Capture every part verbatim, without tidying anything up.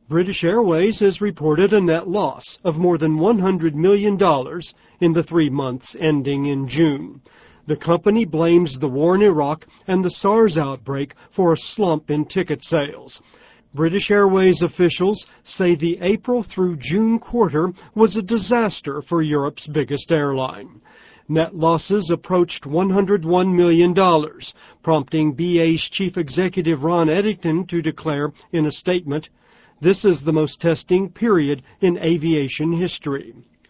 British Airways has reported a net loss of more than one hundred million dollars in the three months ending in June. The company blames the war in Iraq and the SARS outbreak for a slump in ticket sales. British Airways officials say the April through June quarter was a disaster for Europe's biggest airline. Net losses approached one hundred one million dollars, prompting B A's chief executive Ron Eddington to declare in a statement, "This is the most testing period in aviation history."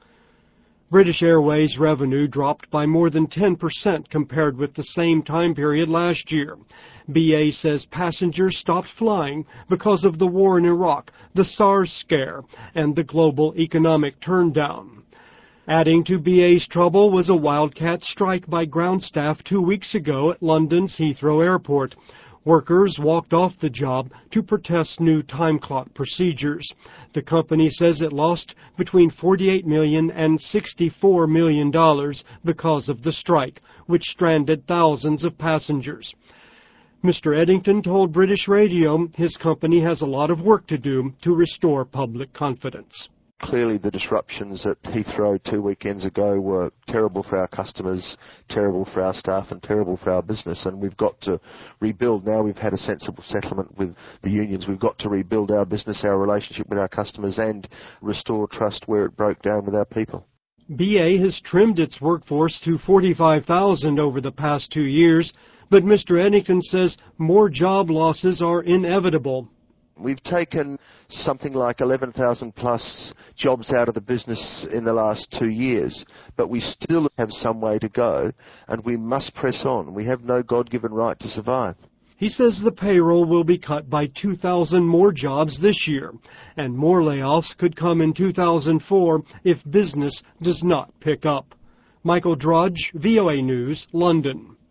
British Airways revenue dropped by more than ten percent compared with the same time period last year. B A says passengers stopped flying because of the war in Iraq, the SARS scare, and the global economic turndown. Adding to B A's trouble was a wildcat strike by ground staff two weeks ago at London's Heathrow Airport. Workers walked off the job to protest new time clock procedures. The company says it lost between forty-eight million dollars and sixty-four million dollars because of the strike, which stranded thousands of passengers. Mister Eddington told British Radio his company has a lot of work to do to restore public confidence. Clearly the disruptions at Heathrow two weekends ago were terrible for our customers, terrible for our staff and terrible for our business, and we've got to rebuild. Now we've had a sensible settlement with the unions. We've got to rebuild our business, our relationship with our customers, and restore trust where it broke down with our people. B A has trimmed its workforce to forty-five thousand over the past two years, but Mister Eddington says more job losses are inevitable. We've taken something like eleven thousand plus jobs out of the business in the last two years, but we still have some way to go, and we must press on. We have no God-given right to survive. He says the payroll will be cut by two thousand more jobs this year, and more layoffs could come in two thousand four if business does not pick up. Michael Drudge, V O A News, London.